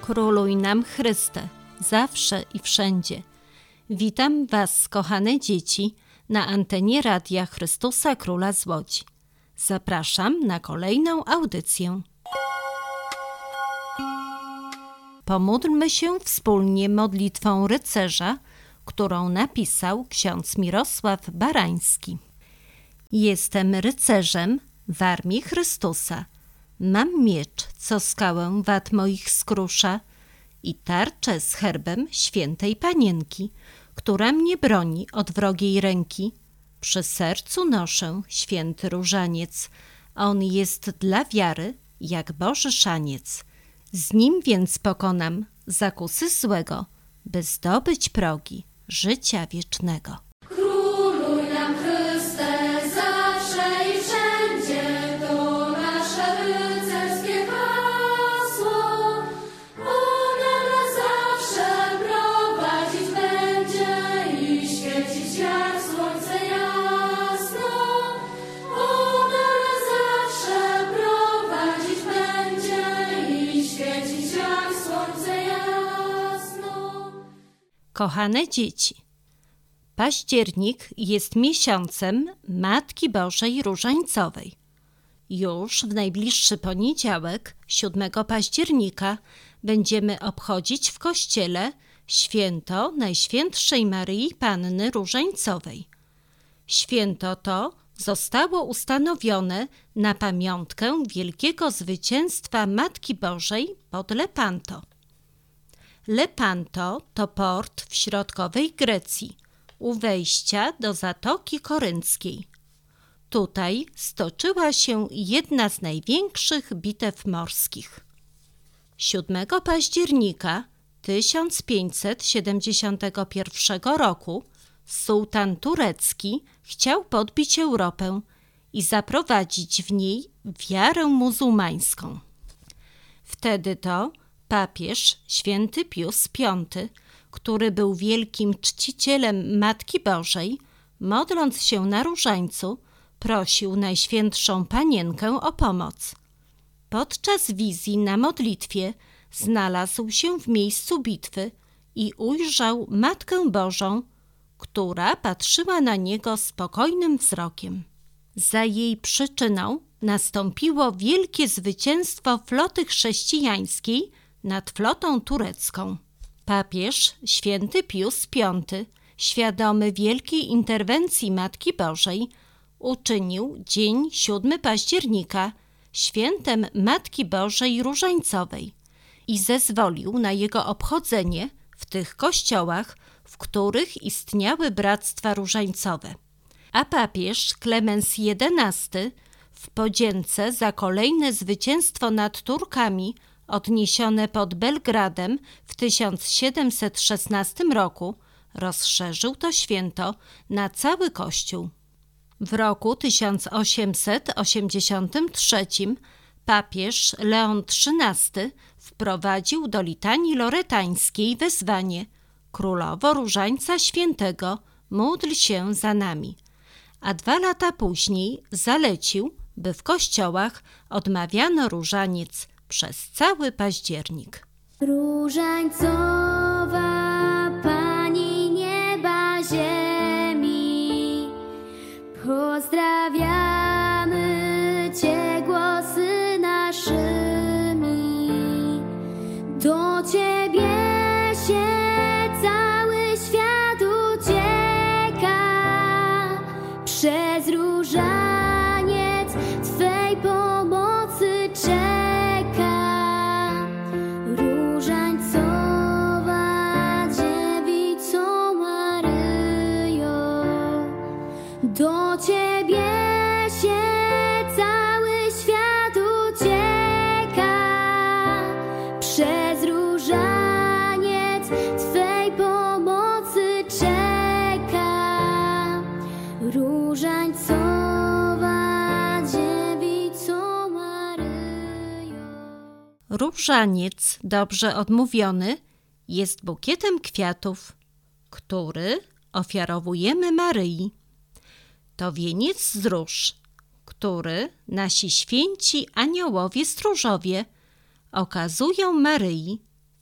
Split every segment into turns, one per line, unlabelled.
Króluj nam Chryste, zawsze i wszędzie. Witam Was, kochane dzieci, na antenie Radia Chrystusa Króla z Łodzi. Zapraszam na kolejną audycję. Pomódlmy się wspólnie modlitwą rycerza, którą napisał ksiądz Mirosław Barański. Jestem rycerzem w armii Chrystusa. Mam miecz, co skałę wad moich skrusza, i tarczę z herbem świętej Panienki, która mnie broni od wrogiej ręki. Przy sercu noszę święty różaniec, on jest dla wiary jak Boży szaniec. Z nim więc pokonam zakusy złego, by zdobyć progi życia wiecznego.
Króluj nam Chryste, zawsze i wszędzie, to nasze rycerskie hasło. Ono nas zawsze prowadzić będzie i świecić jak słońce jasno. Ono nas zawsze prowadzić będzie i świecić jak słońce jasno.
Kochane dzieci, październik jest miesiącem Matki Bożej Różańcowej. Już w najbliższy poniedziałek, 7 października, będziemy obchodzić w kościele święto Najświętszej Maryi Panny Różańcowej. Święto to zostało ustanowione na pamiątkę wielkiego zwycięstwa Matki Bożej pod Lepanto. Lepanto to port w środkowej Grecji, u wejścia do Zatoki Korynckiej. Tutaj stoczyła się jedna z największych bitew morskich. 7 października 1571 roku sułtan turecki chciał podbić Europę i zaprowadzić w niej wiarę muzułmańską. Wtedy to papież święty Pius V, który był wielkim czcicielem Matki Bożej, modląc się na różańcu, prosił Najświętszą Panienkę o pomoc. Podczas wizji na modlitwie znalazł się w miejscu bitwy i ujrzał Matkę Bożą, która patrzyła na niego spokojnym wzrokiem. Za jej przyczyną nastąpiło wielkie zwycięstwo floty chrześcijańskiej nad flotą turecką. Papież święty Pius V, świadomy wielkiej interwencji Matki Bożej, uczynił dzień 7 października świętem Matki Bożej Różańcowej i zezwolił na jego obchodzenie w tych kościołach, w których istniały bractwa różańcowe. A papież Klemens XI w podzięce za kolejne zwycięstwo nad Turkami odniesione pod Belgradem w 1716 roku rozszerzył to święto na cały Kościół. W roku 1883 papież Leon XIII wprowadził do litanii loretańskiej wezwanie: Królowo Różańca Świętego, módl się za nami. A 2 lata później zalecił, by w kościołach odmawiano różaniec przez cały październik.
Różańcowa Pani nieba ziemi, pozdrawiamy Cię głosy naszymi. Do Ciebie się cały świat ucieka, przez różaniec Twej pomocy czeka. Różańcowa Dziewico Maryjo, do Ciebie się cały świat ucieka, przez różaniec Twej pomocy czeka. Różańcowa Dziewico Maryjo.
Różaniec, dobrze odmówiony, jest bukietem kwiatów, który ofiarowujemy Maryi. To wieniec z róż, który nasi święci aniołowie stróżowie okazują Maryi w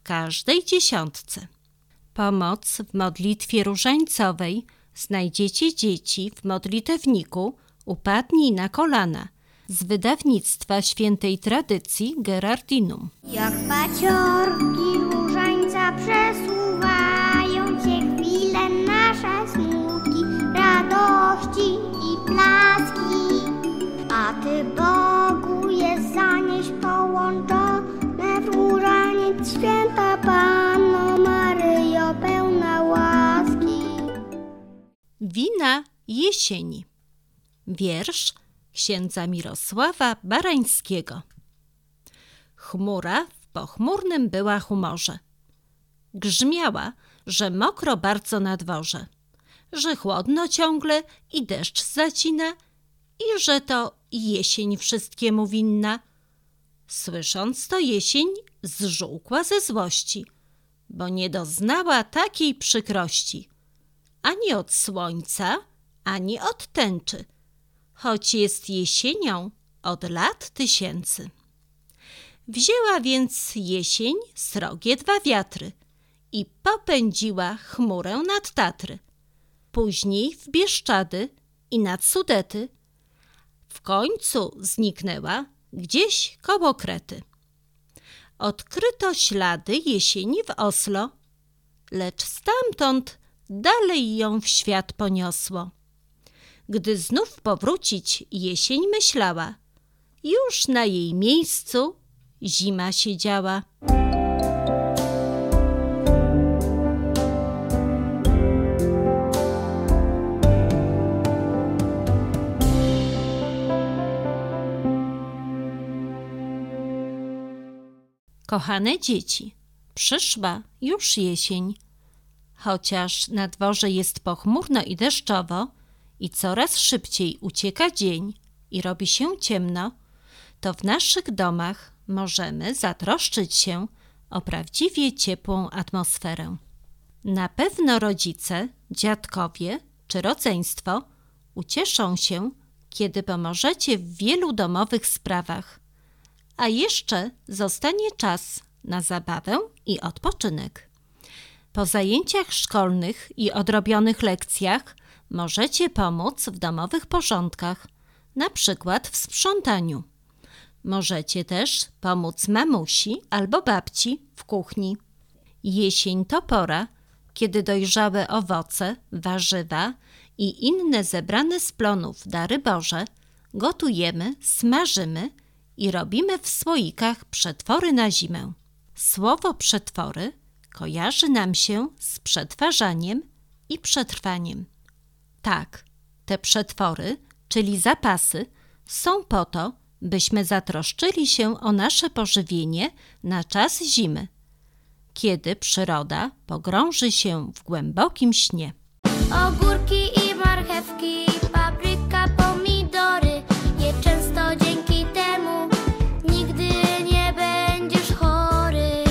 w każdej dziesiątce. Pomoc w modlitwie różańcowej znajdziecie dzieci w modlitewniku Upadnij na kolana z wydawnictwa Świętej Tradycji Gerardinum.
Jak paciorki różańca przesuwają się chwile nasze smutki, radości i blaski, a Ty, Bogu, jest zanieść połączone w różaniec święta Panno Maryjo, pełna łaski.
Wina jesieni. Wiersz księdza Mirosława Barańskiego. Chmura w pochmurnym była humorze. Grzmiała, że mokro bardzo na dworze, że chłodno ciągle i deszcz zacina i że to jesień wszystkiemu winna. Słysząc to jesień zżółkła ze złości, bo nie doznała takiej przykrości ani od słońca, ani od tęczy, choć jest jesienią od lat tysięcy. Wzięła więc jesień srogie dwa wiatry i popędziła chmurę nad Tatry, później w Bieszczady i nad Sudety. W końcu zniknęła gdzieś koło Krety. Odkryto ślady jesieni w Oslo, lecz stamtąd dalej ją w świat poniosło. Gdy znów powrócić jesień myślała, już na jej miejscu zima siedziała. Kochane dzieci, przyszła już jesień. Chociaż na dworze jest pochmurno i deszczowo i coraz szybciej ucieka dzień i robi się ciemno, to w naszych domach możemy zatroszczyć się o prawdziwie ciepłą atmosferę. Na pewno rodzice, dziadkowie czy rodzeństwo ucieszą się, kiedy pomożecie w wielu domowych sprawach, a jeszcze zostanie czas na zabawę i odpoczynek. Po zajęciach szkolnych i odrobionych lekcjach możecie pomóc w domowych porządkach, na przykład w sprzątaniu. Możecie też pomóc mamusi albo babci w kuchni. Jesień to pora, kiedy dojrzałe owoce, warzywa i inne zebrane z plonów dary Boże gotujemy, smażymy i robimy w słoikach przetwory na zimę. Słowo przetwory kojarzy nam się z przetwarzaniem i przetrwaniem. Tak, te przetwory, czyli zapasy, są po to, byśmy zatroszczyli się o nasze pożywienie na czas zimy, kiedy przyroda pogrąży się w głębokim śnie.
Ogórki i marchewki, papryka, pomidory, je często dzięki temu nigdy nie będziesz chory.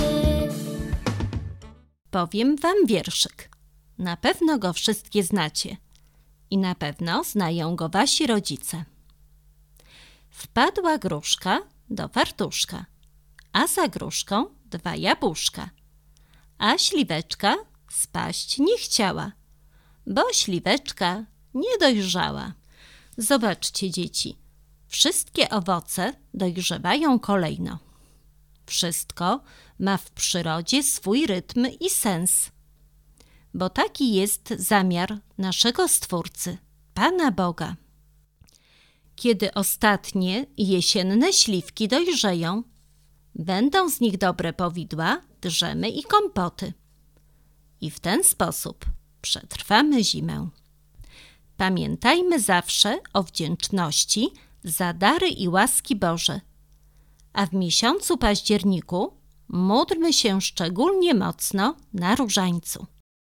Powiem wam wierszyk. Na pewno go wszystkie znacie i na pewno znają go wasi rodzice. Wpadła gruszka do fartuszka, a za gruszką 2 jabłuszka, a śliweczka spaść nie chciała, bo śliweczka nie dojrzała. Zobaczcie, dzieci, wszystkie owoce dojrzewają kolejno. Wszystko ma w przyrodzie swój rytm i sens, bo taki jest zamiar naszego Stwórcy, Pana Boga. Kiedy ostatnie jesienne śliwki dojrzeją, będą z nich dobre powidła, drzemy i kompoty. I w ten sposób przetrwamy zimę. Pamiętajmy zawsze o wdzięczności za dary i łaski Boże, a w miesiącu październiku módlmy się szczególnie mocno na różańcu.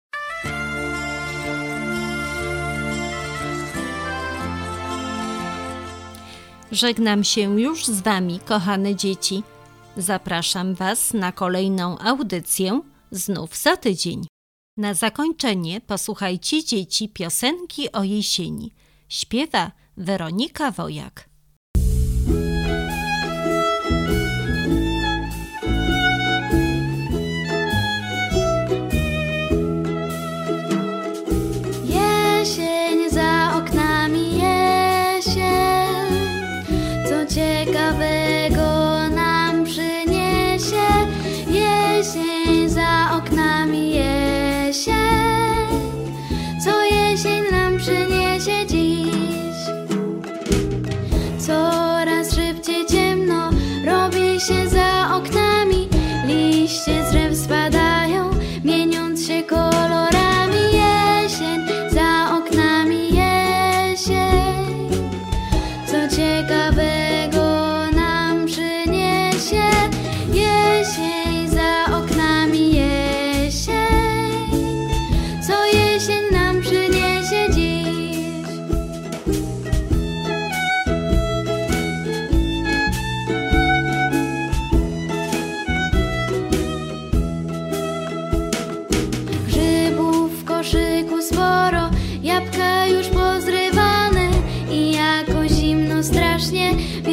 Żegnam się już z wami, kochane dzieci. Zapraszam was na kolejną audycję znów za tydzień. Na zakończenie posłuchajcie, dzieci, piosenki o jesieni. Śpiewa Weronika Wojak.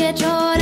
wieczory.